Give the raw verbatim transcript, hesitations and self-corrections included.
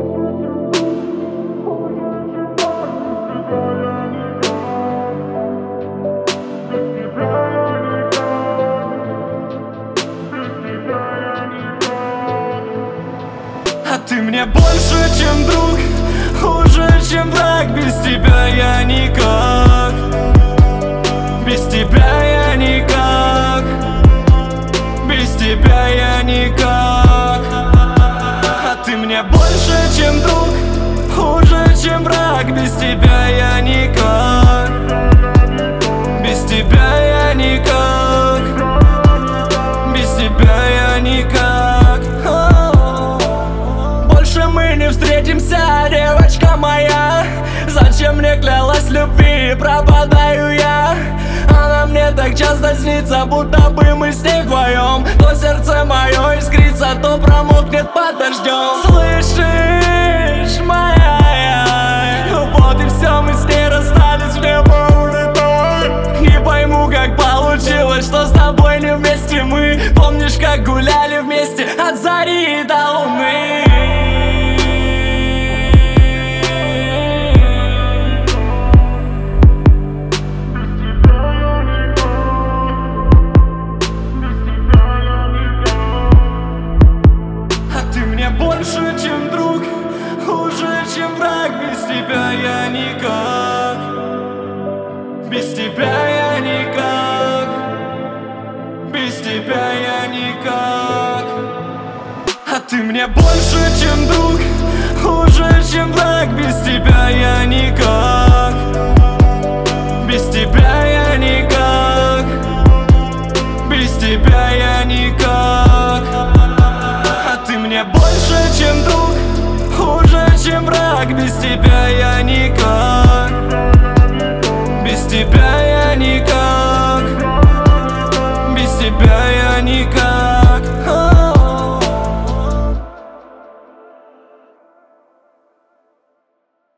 А ты мне больше, чем друг, хуже, чем враг. Без тебя я никак, без тебя я никак, без тебя я никак. А ты мне больше, чем друг, хуже, чем враг. Без тебя я никак, без тебя я никак, без тебя я никак. Больше мы не встретимся, девочка моя. Зачем мне клялась любви, пропадаю я. Она мне так часто снится, будто бы мы с ней вдвоем. То сердце мое искрится, то промокнет под дождем. Слышишь, моя я, вот и все, мы с ней расстались, в небо улетай. Не пойму, как получилось, что с тобой не вместе мы. Помнишь, как гуляли вместе от зари до луны? Больше, чем друг, хуже, чем враг. Без тебя я никак, без тебя я никак, без тебя я никак. А ты мне больше, чем друг, хуже, чем враг. Без тебя я никак, без тебя я никак, без тебя я никак. Ты мне больше, чем друг, хуже, чем враг. Без тебя я никак, без тебя я никак.